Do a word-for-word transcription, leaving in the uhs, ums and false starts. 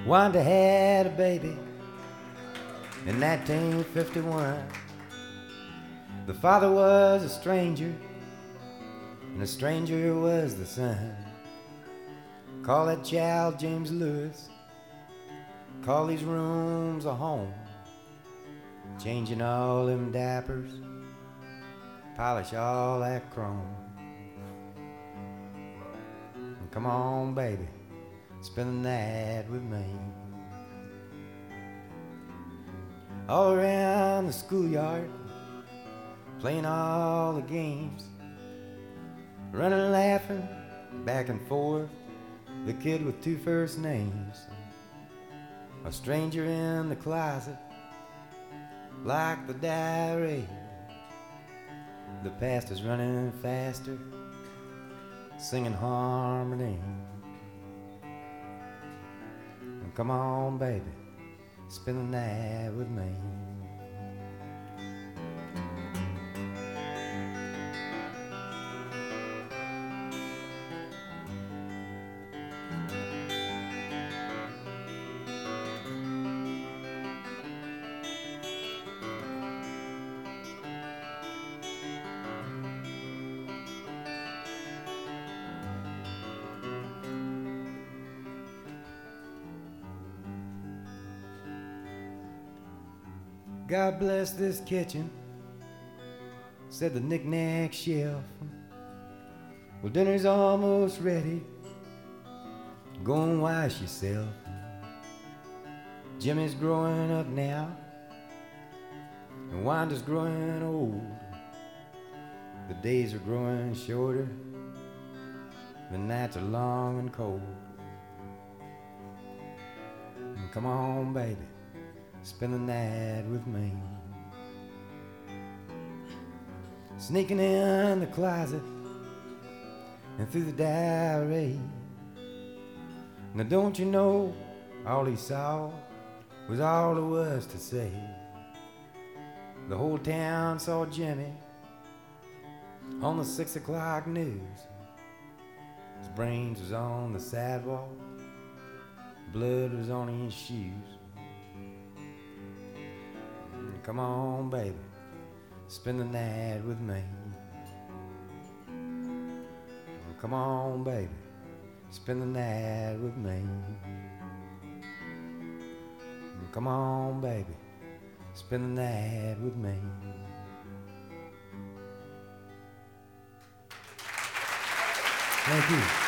Wanda had a baby in nineteen fifty-one. The father was a stranger, and the stranger was the son. Call that child James Lewis. Call these rooms a home. Changing all them diapers, polish all that chrome. And come on, baby, spend the night with me. All around the schoolyard, playing all the games, running and laughing back and forth, the kid with two first names. A stranger in the closet, like the diary. The past is running faster, singing harmony. And come on, baby, spend the night with me. God bless this kitchen, said the knick-knack shelf. Well, dinner's almost ready, go and wash yourself. Jimmy's growing up now, and Wanda's growing old. The days are growing shorter, the nights are long and cold. And come on, baby, spend the night with me. Sneaking in the closet and through the diary. Now don't you know, all he saw was all there was to say. The whole town saw Jimmy on the six o'clock news. His brains was on the sidewalk, blood was on his shoes. Come on, baby, spend the night with me. Come on, baby, spend the night with me. Come on, baby, spend the night with me. Thank you.